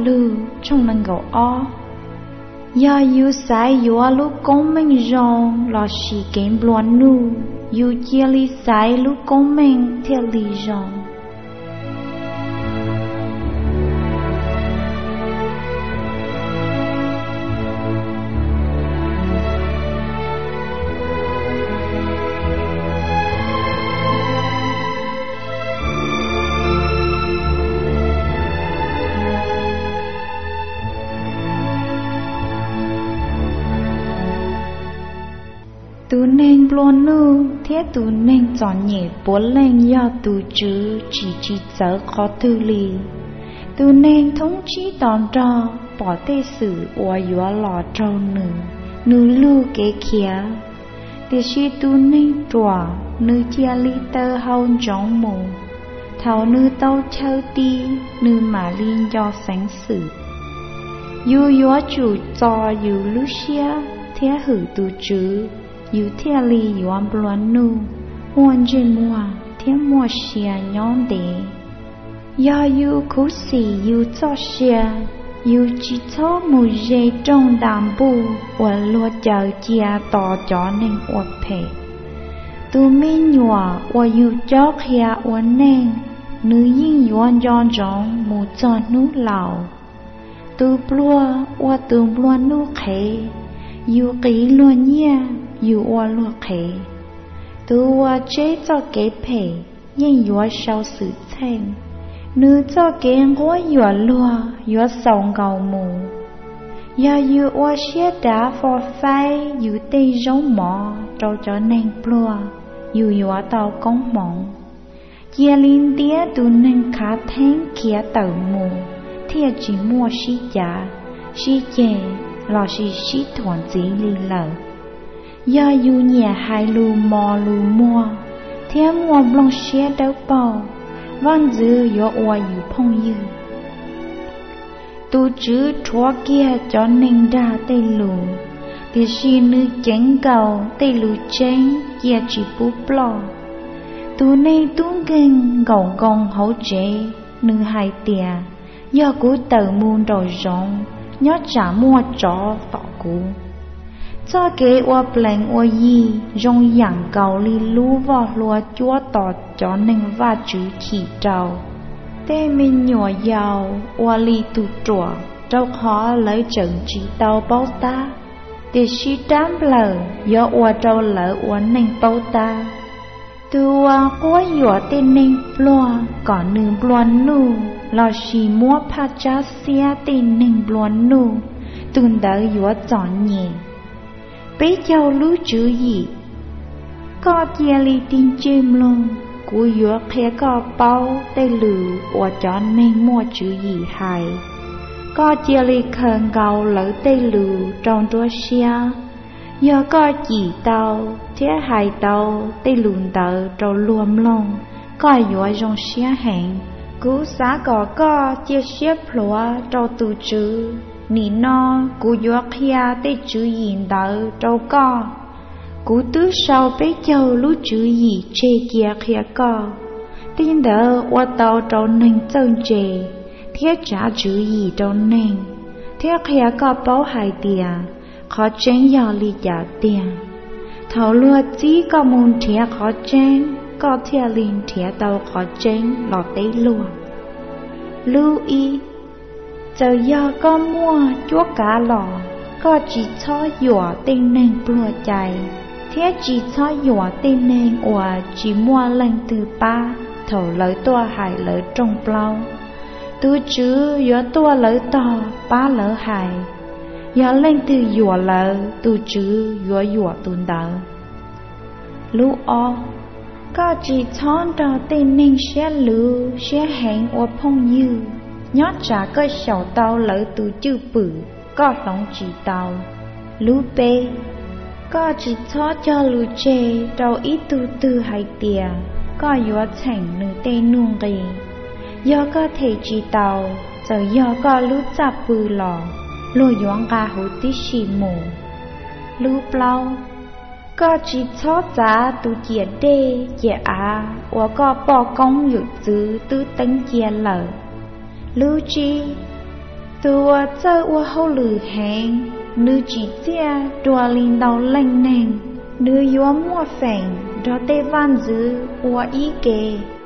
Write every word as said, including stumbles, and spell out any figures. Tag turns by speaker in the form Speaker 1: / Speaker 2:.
Speaker 1: lư trong năng gạo ó ya yu sai yu lu công minh rong lo xì kén bluan nu yu chia li sai lu công minh theo li rong tu nên bluan nu thế tu nên chọn nhẹ bốn lên do tu chữ chỉ chỉ sợ khó tư lì tu nên thống chí tòn trò bỏ tê sử và dọa lọ trâu nữ nữ lưu kế khía để suy tu nên tròa nữ chia ly tơ hao trong mù thảo nữ tao chơi ti nữ mà liên do sáng sử yu dọa chủ cho yu lưu xia thế hử tu chữ yu theo li yu am bluan nu muôn trên mua theo mua xia nhon đế ya yu cố xì yu cho xia yu chỉ cho một dây trong đàm bù và lúa chờ chia tỏ cho nên ổn phê tu mi nhòa và yu cho khía ổn nên nữ yên yuan giòn giòn một cho nú lào tu plua và tu bluan nu khế yu kỹ luôn nhia yu oa lua khế tu oa chế cho kế phê yên yu sau sự thanh nữ cho kế ngõ yu lua yu sòng gầu mù ya yu oa xế đá phò phai yu tê giống mỏ trâu cho nên plua yu yu tàu công mỏng kia linh tía tu nên khá thanh kia tàu mù thiệt chỉ mua xí giá xí chè lò xí xí thuận dĩ lì lờ do yu nhẹ hai lù mò lù mua theo mua blong xé đấu bò văn dư yo oa yu phong yu tu chữ chúa kia cho nên đa tây lù thì xí nữ chén cầu tây lù chén kia chỉ bú bò tu nên tu kinh gầu gồng hậu chế nữ hai tìa do cú tờ muôn đầu rộng nhớ trả mua chó tỏ cú cho kế oa pleng oa yi rong yang cầu li lu vò lúa chúa tỏ cho nên va chữ chỉ trâu tê mình nhỏ giàu oa li tu trùa trâu khó lấy trận chỉ tàu bao ta để suy đám lờ do oa trâu lỡ oa nên bao ta tu oa quá nhỏ tên nên plua còn nương bluan nu lo xì mua pa cha xia tên nên bluan nu tuần đỡ nhỏ chọn nhẹ bé châu lú chữ gì có chia li tin chim luôn cú nhỏ khé có bao tê lử và cho nên mua chữ gì hài có chia li khẩn gầu lỡ tê lử trong đua xia do có chỉ tàu thế hai tàu tê lùn tờ trâu luom lông có nhỏ trong xia hẹn cú xã có có chia xếp lúa trâu tu chữ nỉ no cú nhỏ khía tê chữ gì tờ trâu co cú tứ sau bé châu lú chữ gì chê kia khía co tin đỡ qua tàu trâu nên chân chê thế trả chữ gì trâu nên thế khía co bao hai tìa khó chén giò li giả tiền thầu lúa chỉ có môn thía khó chén có thía linh thía tàu khó chén lọt tế lúa lưu ý giờ do có mua chúa cá lò có chỉ cho dọa tên nên plua chạy thế chỉ cho dọa tên nên và chỉ mua lần từ ba thầu lợi toa hại lợi trong plau tu chữ dọa toa lợi to ba lợi hại giờ lên từ dọa lợ tu chữ dọa dọa tuần đỡ lũ o có chỉ chọn đầu tên nên sẽ lũ sẽ hẹn ở phong như nhót trả cơ sầu tàu lỡ tu chữ bự có lòng chỉ tàu lũ bê có chỉ chọn cho lũ chê đầu ít tu tư hay tìa có dọa thành nữ tên nuông ghi do có thể chỉ tàu giờ do có lũ chạp bự lò lùi doang gà hữu tí xì mù lũ plau có chỉ chót giá tu chia đê chia á và có bỏ công dự dư tư tấn chia lở lũ chi tua chơ ua hậu lử hẹn nữ chỉ tia đùa linh đầu lanh nền nữ yếm mua phèn đó tê van dư ua ý kề